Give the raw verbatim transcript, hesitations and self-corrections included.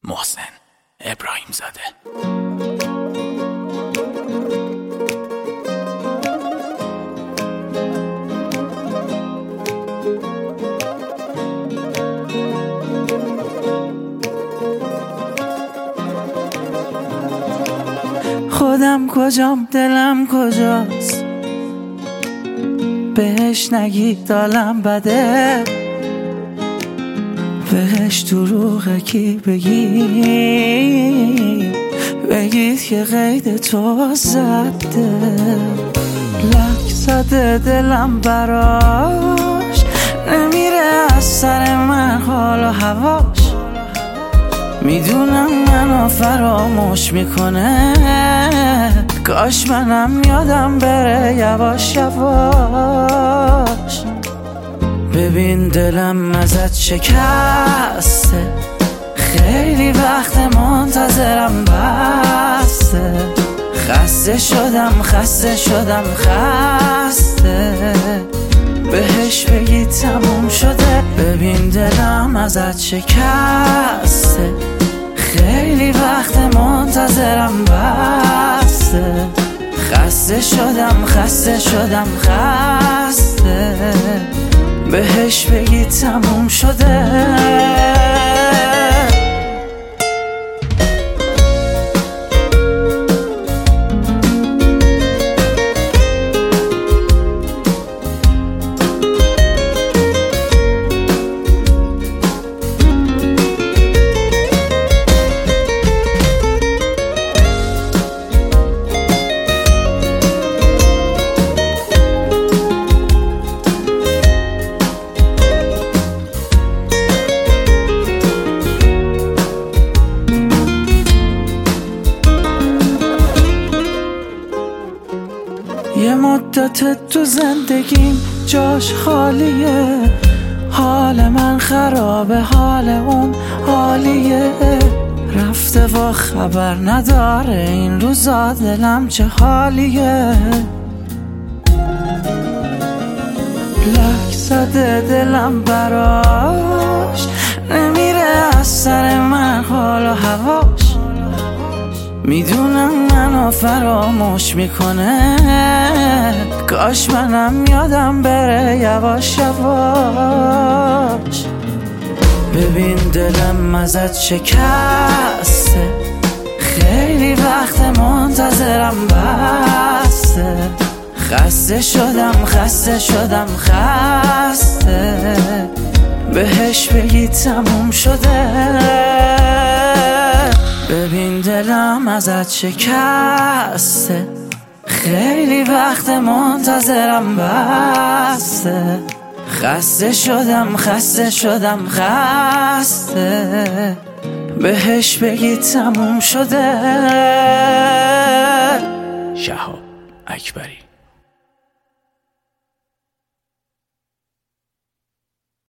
محسن ابراهیم زاده. خودم کجام دلم کجاست، بهش نگید دالم بده، بهش دروغه کی بگی، بگید که قید تو زده. لک زده دلم براش، نمیره از سر من حال و هواش، میدونم منو فراموش میکنه، کاش منم یادم بره یواش یواش. ببین دلم ازت شکسته، خیلی وقت منتظرم بسته، خسته شدم خسته شدم خسته، بهش بگی تموم شده. ببین دلم ازت شکسته، خیلی وقت منتظرم بسته، خسته شدم خسته شدم خسته، بهش بگی تموم شده. یه مدت تو زندگیم جاش خالیه، حال من خرابه حال اون حالیه، رفته و خبر نداره این روزا دلم چه حالیه. لک زده دلم براش، نمیره از سر من حال و هواش، میدونم منو فراموش میکنه، کاش منم یادم بره یواش یواش. ببین دلم ازت شکسته، خیلی وقت منتظرم بسته، خسته شدم خسته شدم خسته، بهش بگی تموم شده. ببین دلم ازت شکسته، خیلی وقت منتظرم بسته، خسته شدم خسته شدم خسته، بهش بگی تموم شده. شهاب اکبری.